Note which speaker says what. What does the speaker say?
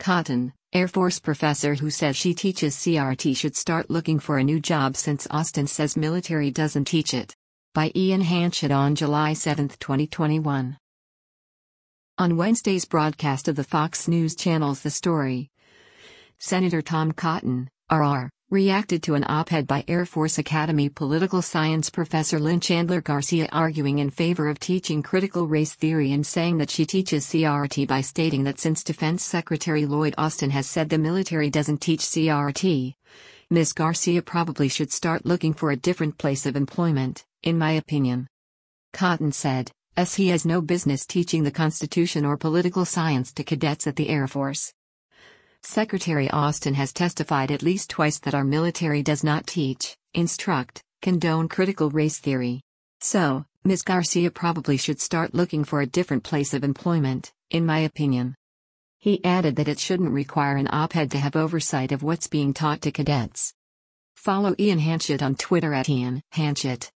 Speaker 1: Cotton, Air Force professor who says she teaches CRT should start looking for a new job since Austin says military doesn't teach it. By Ian Hanchett on July 7, 2021. On Wednesday's broadcast of the Fox News Channel's The Story, Senator Tom Cotton, RR, reacted to an op-ed by Air Force Academy political science professor Lynn Chandler Garcia arguing in favor of teaching critical race theory and saying that she teaches CRT by stating that since Defense Secretary Lloyd Austin has said the military doesn't teach CRT, Ms. Garcia probably should start looking for a different place of employment, in my opinion. Cotton said, as he has no business teaching the Constitution or political science to cadets at the Air Force. Secretary Austin has testified at least twice that our military does not teach, instruct, condone critical race theory. So, Ms. Garcia probably should start looking for a different place of employment, in my opinion. He added that it shouldn't require an op-ed to have oversight of what's being taught to cadets. Follow Ian Hanchett on Twitter at Ian Hanchett.